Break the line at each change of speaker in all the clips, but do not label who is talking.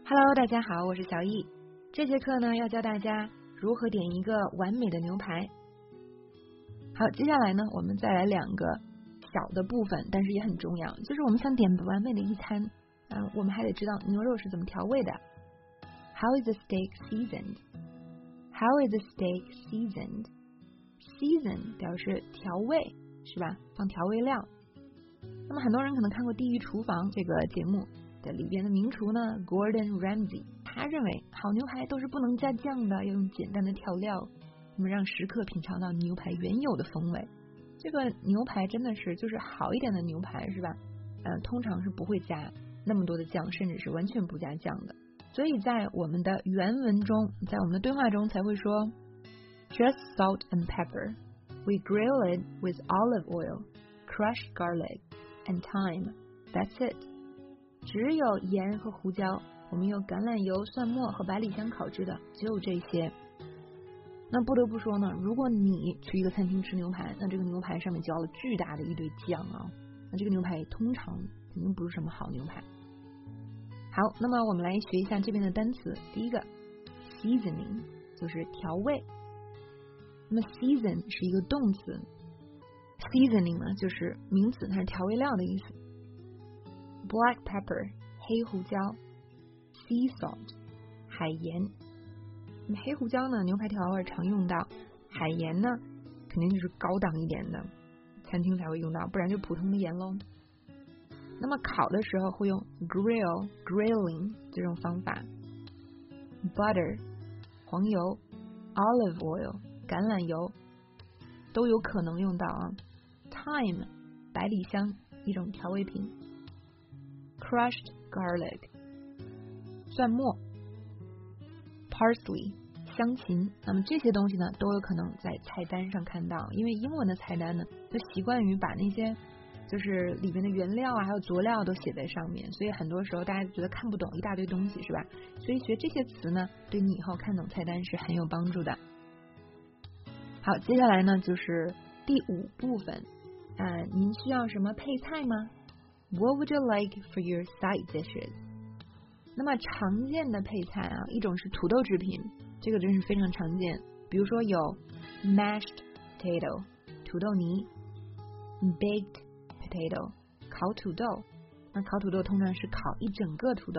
Hello， 大家好，我是小易。这节课呢，要教大家如何点一个完美的牛排。好，接下来呢，我们再来两个小的部分，但是也很重要，就是我们想点完美的一餐，我们还得知道牛肉是怎么调味的。How is the steak seasoned? How is the steak seasoned? Season 表示调味，是吧？放调味料。那么很多人可能看过《地狱厨房》这个节目的里边的名厨呢 Gordon Ramsay， 他认为好牛排都是不能加酱的，要用简单的调料，那么让食客品尝到牛排原有的风味。这个牛排真的是就是好一点的牛排，是吧？通常是不会加那么多的酱，甚至是完全不加酱的。所以在我们的原文中，在我们的对话中才会说 Just salt and pepper. We grill it with olive oil, crushed garlic, and thyme. That's it. 只有盐和胡椒，我们用橄榄油、蒜末和百里香烤制的，就这些。那不得不说呢，如果你去一个餐厅吃牛排，那这个牛排上面浇了巨大的一堆酱啊，那这个牛排通常肯定不是什么好牛排。好，那么我们来学一下这边的单词。第一个 seasoning 就是调味。那么 season 是一个动词， seasoning 呢就是名词，它是调味料的意思。Black pepper 黑胡椒， sea salt 海盐。那么黑胡椒呢，牛排调味常用到，海盐呢肯定就是高档一点的餐厅才会用到，不然就普通的盐咯。那么烤的时候会用 grilling 这种方法。Butter 黄油， olive oil 橄榄油都有可能用到啊。Thyme 百里香一种调味品。Crushed garlic 蒜末。Parsley 香芹，那么这些东西呢都有可能在菜单上看到，因为英文的菜单呢就习惯于把那些就是里面的原料啊还有佐料都写在上面，所以很多时候大家觉得看不懂一大堆东西，是吧？所以学这些词呢对你以后看懂菜单是很有帮助的。好，接下来呢就是第5部分，您需要什么配菜吗？ What would you like for your side dishes？ 那么常见的配菜啊，一种是土豆制品，这个真是非常常见，比如说有 mashed potato 土豆泥， baked potato 烤土豆，那烤土豆通常是烤一整个土豆。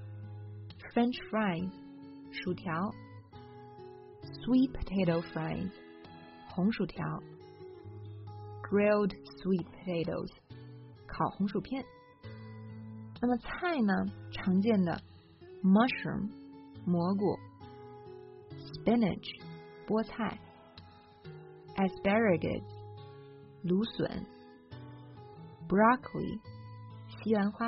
French fries 薯条， sweet potato fries 红薯条， grilled sweet potatoes 烤红薯片。那么菜呢，常见的 mushroom 蘑菇， spinach 菠菜， asparagus 芦笋， broccoli 西兰花，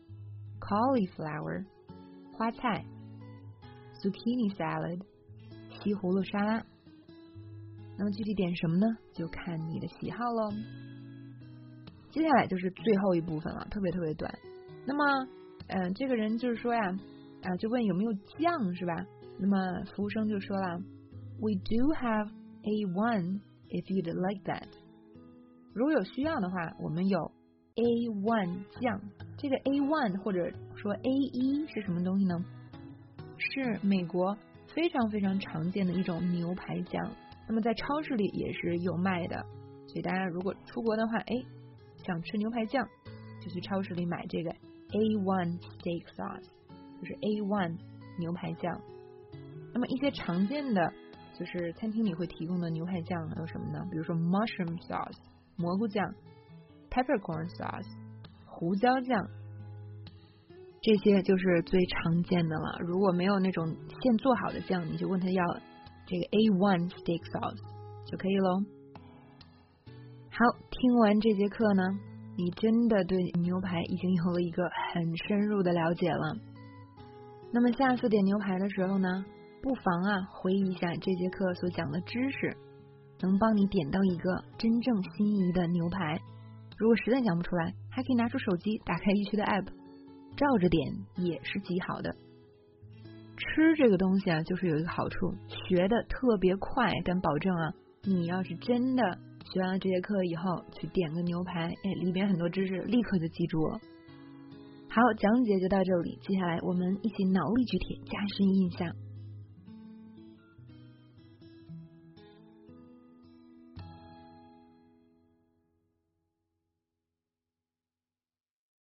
cauliflower 花菜， zucchini salad 西葫芦沙拉。那么具体点什么呢，就看你的喜好咯。接下来就是最后一部分了，特别特别短。那么这个人就是说呀，就问有没有酱，是吧？那么服务生就说了 We do have A1 if you'd like that。 如果有需要的话，我们有 A1 酱。这个 A1 或者说 A1 是什么东西呢？是美国非常非常常见的一种牛排酱，那么在超市里也是有卖的，所以大家如果出国的话，想吃牛排酱就去超市里买这个 A1 steak sauce， 就是 A1 牛排酱。那么一些常见的就是餐厅里会提供的牛排酱有什么呢？比如说 mushroom sauce 蘑菇酱， peppercorn sauce 胡椒酱，这些就是最常见的了。如果没有那种现做好的酱，你就问他要这个 A1 steak sauce 就可以咯。好，听完这节课呢，你真的对牛排已经有了一个很深入的了解了。那么下次点牛排的时候呢，不妨回忆一下这节课所讲的知识，能帮你点到一个真正心仪的牛排。如果实在讲不出来，还可以拿出手机打开易趣的 app， 照着点也是极好的。吃这个东西就是有一个好处，学的特别快，敢保证你要是真的学完了这节课以后去点个牛排，里边很多知识立刻就记住了。好， 好，讲解就到这里，接下来我们一起脑力举铁，加深印象。